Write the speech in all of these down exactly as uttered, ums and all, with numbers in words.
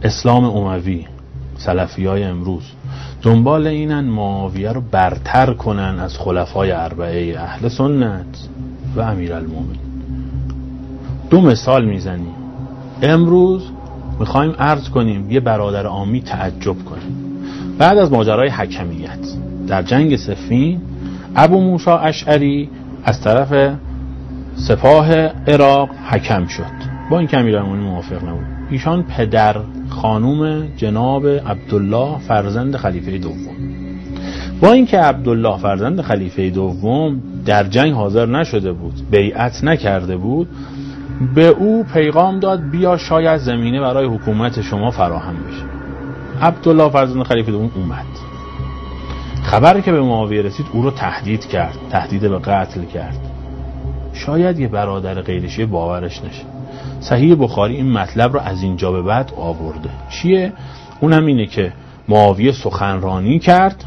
اسلام اموی، سلفیای امروز دنبال اینن معاویه رو برتر کنن از خلفای اربعه اهل سنت و امیرالمومنین. دو مثال میزنیم. امروز میخوایم عرض کنیم یه برادر عامی تعجب کنه. بعد از ماجرای حکمیت در جنگ صفین، ابو موسی اشعری از طرف سپاه عراق حکم شد، با این که امیرالمومنین موافق نبود. ایشان پدر خانوم جناب عبدالله فرزند خلیفه دوم. با اینکه عبدالله فرزند خلیفه دوم در جنگ حاضر نشده بود، بیعت نکرده بود، به او پیغام داد بیا شاید زمینه برای حکومت شما فراهم بشه. عبدالله فرزند خلیفه دوم اومد. خبری که به معاویه رسید او رو تهدید کرد، تهدید به قتل کرد. شاید یه برادر غیر شیعه باورش نشه. صحیح بخاری این مطلب رو از اینجا به بعد آورده. چیه؟ اونم اینه که معاویه سخنرانی کرد،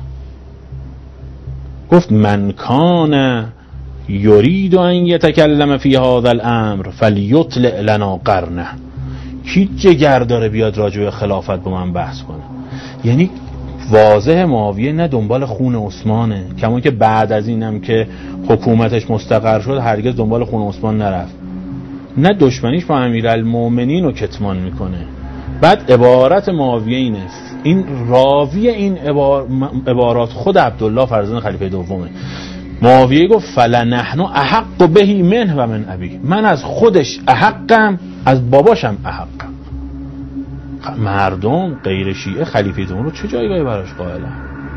گفت من کان یرید ان یتکلم فی هذا الامر فلیطلع لنا قرنه. کی جگر داره بیاد راجع به خلافت با من بحث کنه؟ یعنی واضح معاویه نه دنبال خون عثمانه، کما که بعد از اینم که حکومتش مستقر شد هرگز دنبال خون عثمان نرفت، نه دشمنیش با امیرالمومنین رو کتمان میکنه. بعد عبارت معاویه اینه، این راوی این عبار... عبارات خود عبدالله فرزند خلیفه دومه. معاویه گفت فلنحن احق بهی منه و من ابی، من از خودش احقم، از باباشم احقم. مردم غیر شیعه خلیفه دوم رو چه جایگاهی براش قائلن؟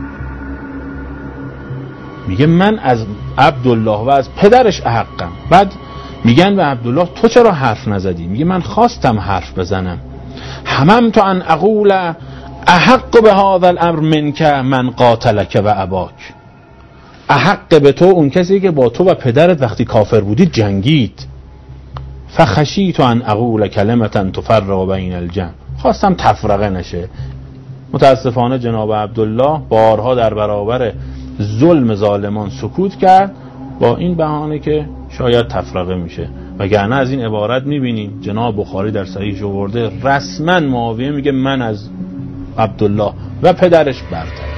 میگه من از عبدالله و از پدرش احقم. بعد میگن به عبدالله تو چرا حرف نزدی؟ میگه من خواستم حرف بزنم، همم تو ان اقول احق به هذا الامر منک من قاتلک و اباک. احق به تو اون کسی که با تو و پدرت وقتی کافر بودید جنگید. فخشیت ان اقول کلمه تفرق بین الجمع، خواستم تفرقه نشه. متاسفانه جناب عبدالله بارها در برابر ظلم ظالمان سکوت کرد با این بهانه که شاید تفرقه میشه. وگرنه از این عبارت میبینیم جناب بخاری در صحیحش آورده رسما معاویه میگه من از عبدالله و پدرش برتر.